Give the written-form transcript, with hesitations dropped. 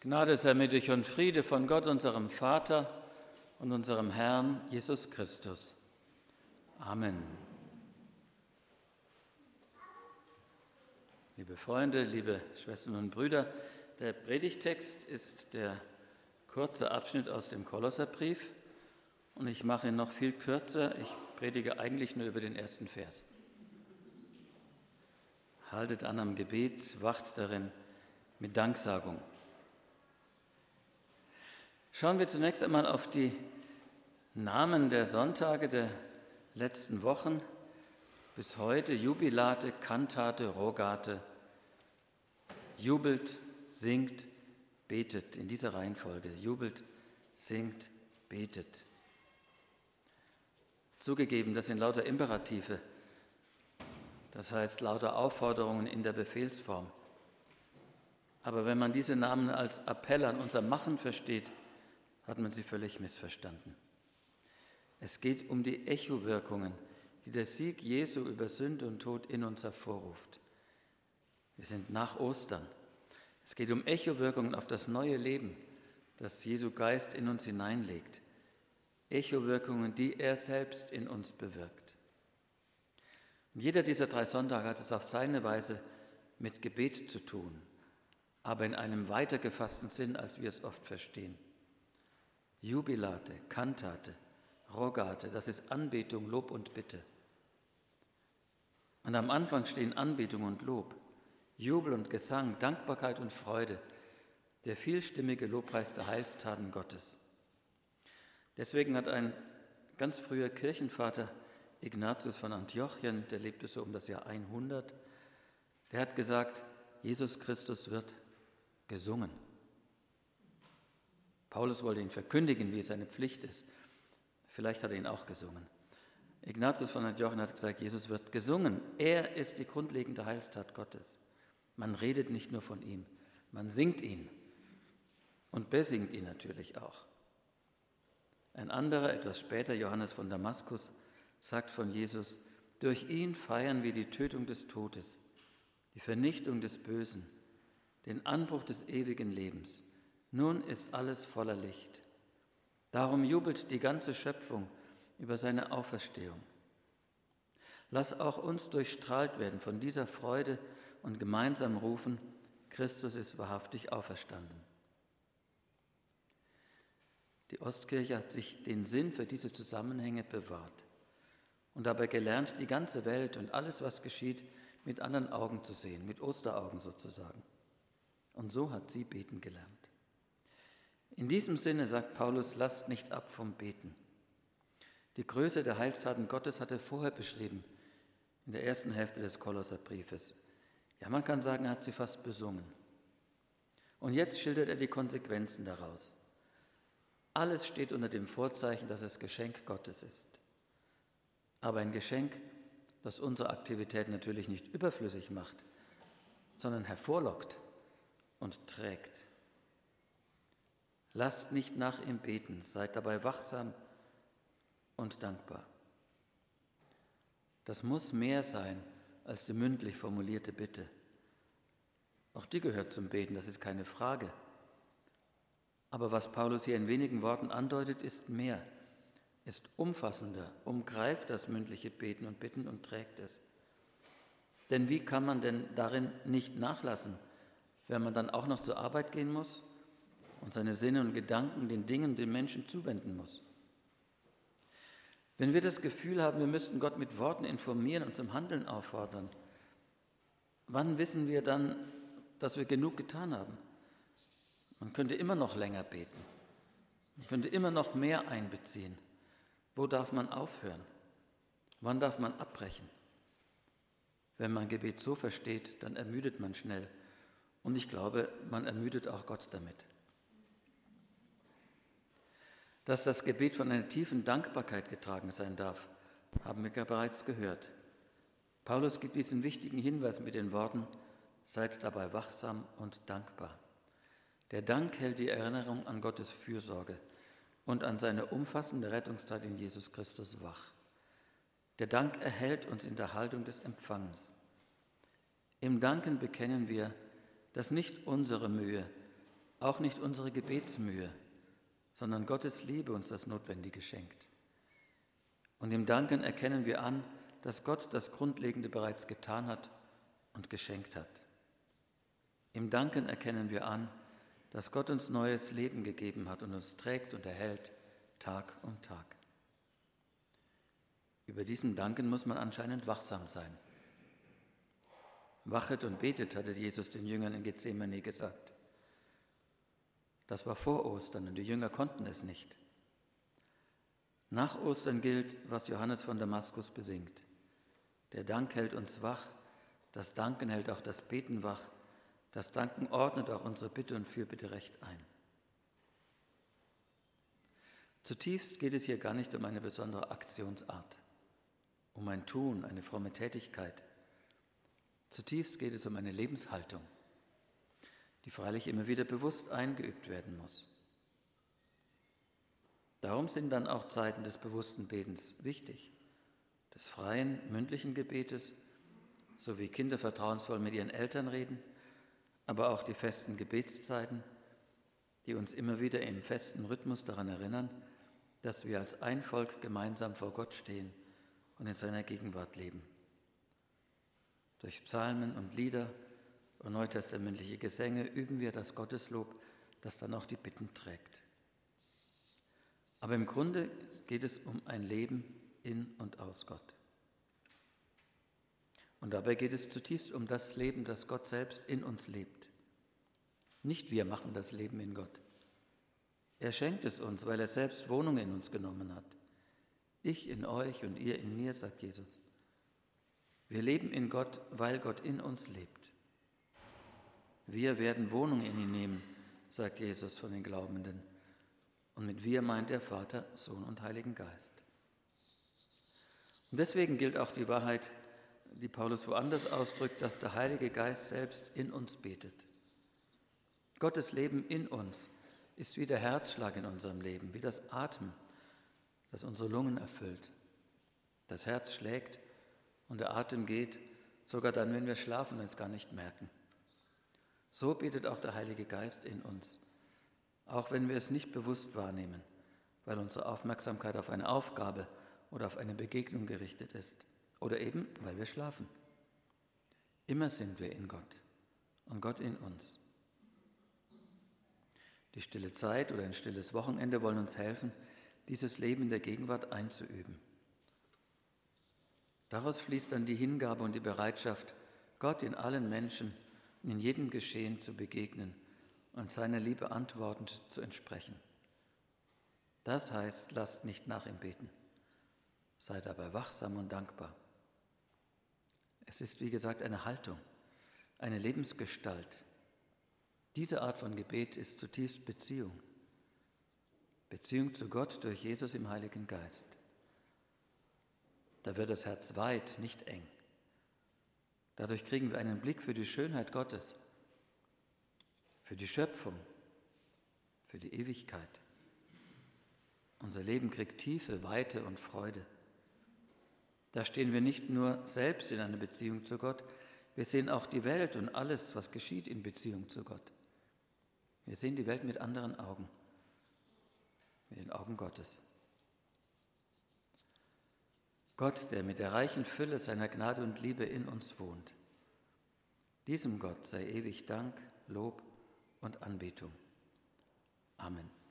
Gnade sei mit euch und Friede von Gott, unserem Vater und unserem Herrn Jesus Christus. Amen. Liebe Freunde, liebe Schwestern und Brüder, der Predigtext ist der kurze Abschnitt aus dem Kolosserbrief und ich mache ihn noch viel kürzer. Ich predige eigentlich nur über den ersten Vers. Haltet an am Gebet, wacht darin mit Danksagung. Schauen wir zunächst einmal auf die Namen der Sonntage der letzten Wochen. Bis heute Jubilate, Kantate, Rogate. Jubelt, singt, betet. In dieser Reihenfolge. Jubelt, singt, betet. Zugegeben, das sind lauter Imperative. Das heißt lauter Aufforderungen in der Befehlsform. Aber wenn man diese Namen als Appell an unser Machen versteht, hat man sie völlig missverstanden. Es geht um die Echowirkungen, die der Sieg Jesu über Sünde und Tod in uns hervorruft. Wir sind nach Ostern. Es geht um Echowirkungen auf das neue Leben, das Jesu Geist in uns hineinlegt. Echowirkungen, die er selbst in uns bewirkt. Und jeder dieser 3 Sonntage hat es auf seine Weise mit Gebet zu tun, aber in einem weiter gefassten Sinn, als wir es oft verstehen. Jubilate, Kantate, Rogate, das ist Anbetung, Lob und Bitte. Und am Anfang stehen Anbetung und Lob, Jubel und Gesang, Dankbarkeit und Freude, der vielstimmige Lobpreis der Heilstaten Gottes. Deswegen hat ein ganz früher Kirchenvater, Ignatius von Antiochien, der lebte so um das Jahr 100, der hat gesagt, Jesus Christus wird gesungen. Paulus wollte ihn verkündigen, wie es seine Pflicht ist. Vielleicht hat er ihn auch gesungen. Ignatius von Antiochien hat gesagt, Jesus wird gesungen. Er ist die grundlegende Heilstat Gottes. Man redet nicht nur von ihm, man singt ihn und besingt ihn natürlich auch. Ein anderer, etwas später, Johannes von Damaskus, sagt von Jesus, durch ihn feiern wir die Tötung des Todes, die Vernichtung des Bösen, den Anbruch des ewigen Lebens. Nun ist alles voller Licht. Darum jubelt die ganze Schöpfung über seine Auferstehung. Lass auch uns durchstrahlt werden von dieser Freude und gemeinsam rufen, Christus ist wahrhaftig auferstanden. Die Ostkirche hat sich den Sinn für diese Zusammenhänge bewahrt und dabei gelernt, die ganze Welt und alles, was geschieht, mit anderen Augen zu sehen, mit Osteraugen sozusagen. Und so hat sie beten gelernt. In diesem Sinne, sagt Paulus, lasst nicht ab vom Beten. Die Größe der Heilstaten Gottes hat er vorher beschrieben, in der ersten Hälfte des Kolosserbriefes. Ja, man kann sagen, er hat sie fast besungen. Und jetzt schildert er die Konsequenzen daraus. Alles steht unter dem Vorzeichen, dass es Geschenk Gottes ist. Aber ein Geschenk, das unsere Aktivität natürlich nicht überflüssig macht, sondern hervorlockt und trägt. Lasst nicht nach ihm beten, seid dabei wachsam und dankbar. Das muss mehr sein als die mündlich formulierte Bitte. Auch die gehört zum Beten, das ist keine Frage. Aber was Paulus hier in wenigen Worten andeutet, ist mehr, ist umfassender, umgreift das mündliche Beten und Bitten und trägt es. Denn wie kann man denn darin nicht nachlassen, wenn man dann auch noch zur Arbeit gehen muss und seine Sinne und Gedanken den Dingen, den Menschen zuwenden muss? Wenn wir das Gefühl haben, wir müssten Gott mit Worten informieren und zum Handeln auffordern, wann wissen wir dann, dass wir genug getan haben? Man könnte immer noch länger beten, man könnte immer noch mehr einbeziehen. Wo darf man aufhören? Wann darf man abbrechen? Wenn man Gebet so versteht, dann ermüdet man schnell. Und ich glaube, man ermüdet auch Gott damit. Dass das Gebet von einer tiefen Dankbarkeit getragen sein darf, haben wir ja bereits gehört. Paulus gibt diesen wichtigen Hinweis mit den Worten, seid dabei wachsam und dankbar. Der Dank hält die Erinnerung an Gottes Fürsorge und an seine umfassende Rettungstat in Jesus Christus wach. Der Dank erhält uns in der Haltung des Empfangens. Im Danken bekennen wir, dass nicht unsere Mühe, auch nicht unsere Gebetsmühe, sondern Gottes Liebe uns das Notwendige schenkt. Und im Danken erkennen wir an, dass Gott das Grundlegende bereits getan hat und geschenkt hat. Im Danken erkennen wir an, dass Gott uns neues Leben gegeben hat und uns trägt und erhält Tag um Tag. Über diesen Danken muss man anscheinend wachsam sein. Wachet und betet, hatte Jesus den Jüngern in Gethsemane gesagt. Das war vor Ostern und die Jünger konnten es nicht. Nach Ostern gilt, was Johannes von Damaskus besingt. Der Dank hält uns wach, das Danken hält auch das Beten wach, das Danken ordnet auch unsere Bitte und Fürbitte recht ein. Zutiefst geht es hier gar nicht um eine besondere Aktionsart, um ein Tun, eine fromme Tätigkeit. Zutiefst geht es um eine Lebenshaltung, die freilich immer wieder bewusst eingeübt werden muss. Darum sind dann auch Zeiten des bewussten Betens wichtig, des freien, mündlichen Gebetes, so wie Kinder vertrauensvoll mit ihren Eltern reden, aber auch die festen Gebetszeiten, die uns immer wieder im festen Rhythmus daran erinnern, dass wir als ein Volk gemeinsam vor Gott stehen und in seiner Gegenwart leben. Durch Psalmen und Lieder und neutestamentliche Gesänge üben wir das Gotteslob, das dann auch die Bitten trägt. Aber im Grunde geht es um ein Leben in und aus Gott. Und dabei geht es zutiefst um das Leben, das Gott selbst in uns lebt. Nicht wir machen das Leben in Gott. Er schenkt es uns, weil er selbst Wohnung in uns genommen hat. Ich in euch und ihr in mir, sagt Jesus. Wir leben in Gott, weil Gott in uns lebt. Wir werden Wohnung in ihn nehmen, sagt Jesus von den Glaubenden. Und mit wir meint er Vater, Sohn und Heiligen Geist. Und deswegen gilt auch die Wahrheit, die Paulus woanders ausdrückt, dass der Heilige Geist selbst in uns betet. Gottes Leben in uns ist wie der Herzschlag in unserem Leben, wie das Atmen, das unsere Lungen erfüllt. Das Herz schlägt und der Atem geht, sogar dann, wenn wir schlafen und es gar nicht merken. So betet auch der Heilige Geist in uns, auch wenn wir es nicht bewusst wahrnehmen, weil unsere Aufmerksamkeit auf eine Aufgabe oder auf eine Begegnung gerichtet ist. Oder eben, weil wir schlafen. Immer sind wir in Gott und Gott in uns. Die stille Zeit oder ein stilles Wochenende wollen uns helfen, dieses Leben in der Gegenwart einzuüben. Daraus fließt dann die Hingabe und die Bereitschaft, Gott in allen Menschen, in jedem Geschehen zu begegnen und seiner Liebe antwortend zu entsprechen. Das heißt, lasst nicht nach im Beten, seid dabei wachsam und dankbar. Es ist, wie gesagt, eine Haltung, eine Lebensgestalt. Diese Art von Gebet ist zutiefst Beziehung. Beziehung zu Gott durch Jesus im Heiligen Geist. Da wird das Herz weit, nicht eng. Dadurch kriegen wir einen Blick für die Schönheit Gottes, für die Schöpfung, für die Ewigkeit. Unser Leben kriegt Tiefe, Weite und Freude. Da stehen wir nicht nur selbst in einer Beziehung zu Gott, wir sehen auch die Welt und alles, was geschieht in Beziehung zu Gott. Wir sehen die Welt mit anderen Augen, mit den Augen Gottes. Gott, der mit der reichen Fülle seiner Gnade und Liebe in uns wohnt. Diesem Gott sei ewig Dank, Lob und Anbetung. Amen.